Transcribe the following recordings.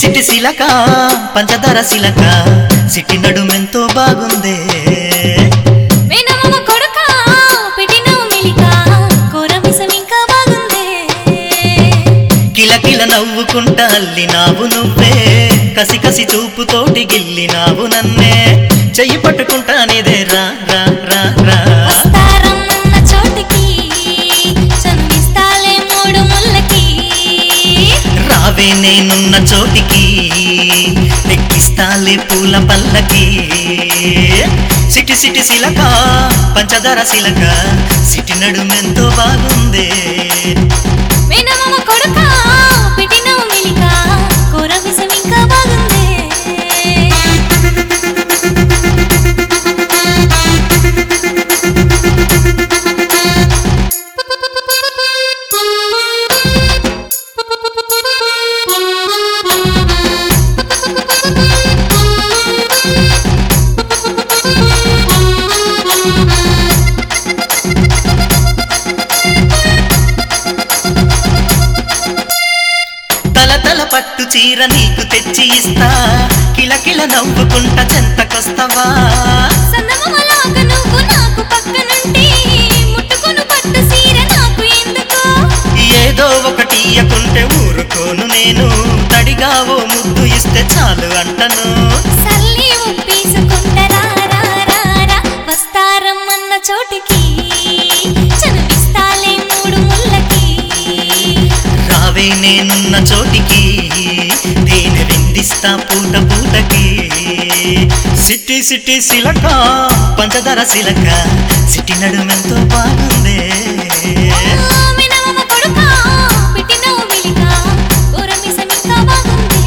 city సిలక పంచదార సిలక city నడుమెంతో బాగుందే వేనమామ కొడుకా పెట్టినవు మెలిక కోరమిసం ఇంకా బాగుందే కిల కిల నవ్వుకుంటా అల్లినావు నువ్వే కసి కసి చూపుతోటి గిల్లినావు నన్నే చెయ్యి పట్టుకుంటానేదే రా రా రా రా వస్తారమ్మన్న చోటికి చందిస్తాలే మూడు ముళ్ళకి రావే నేనున్న చోటికి ఎక్కిస్తాలే పూల పల్లకి సిటి సిటి సిలక పంచదార సిలక సిటి నడుమెంతో బాగుందే వేనమామ కొడుకా పెట్టినవు మెలిక కోరమిసం ఇంకా బాగుందే తల తల పట్టు చీర నీకు తెచ్చి ఇస్తా కిల కిల నవ్వుకుంటా చెంతకొస్తావా సందమామలాగా నువ్వు నాకు పక్కనుంటే ముట్టుకొను పట్టు సీర నాకు ఎందుకో ఏదో ఒకటి ఇయ్యకుంటే ఊరుకోను నేను తడిగా ఓ ముద్దు ఇస్తే చాలు అంటను సల్లి ఉప్పేసుకుంటరా రా రా రా వస్తారమ్మన్న చోటికి చదివిస్తాలే మూడు ముళ్ళకి రావే నేనున్న చోటికి తేనె విందిస్తా పూట పూటకి సిట్టి సిట్టి సిలక పంచదార సిలక సిట్టి నడుమెంతో బాగుందే వేనమామ కొడుకా పెట్టినవు మెలిక కోరమిసం ఇంకా బాగుందే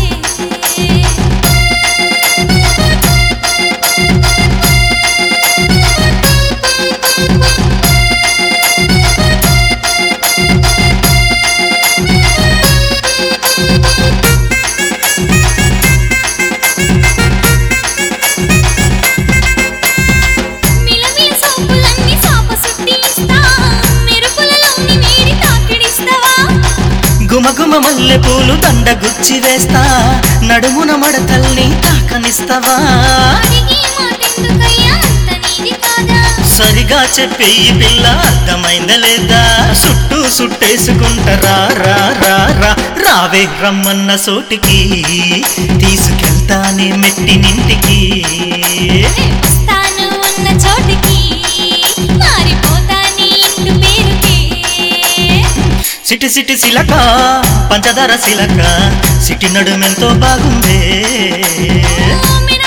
మిలమిల సోపులన్నీ సాప సుట్టి ఇస్తా మెరుపులలోని వేడి తాకిడిస్తావా గుమగుమ మల్లె పూలు దండ గుచ్చి వేస్తా నడుమున మడతల్ని తాకనిస్తావా అడిగి మాటెందుకయ్యా అంత నీది కాదా సరిగా చెప్పే ఈ పిల్ల అర్థమైందా లేదా చుట్టూ సుట్టేసుకుంటారా రా రా రా రావే రమ్మన్న సోటికి తీసుకెళ్తానే మెట్టినింటికి వస్తాను అన్న చోటికి మారిపోతా నీ ఇంటి పేరుకే సిటి సిటి సిలక పంచదార సిలక సిటి నడుమెంతో బాగుందే మిన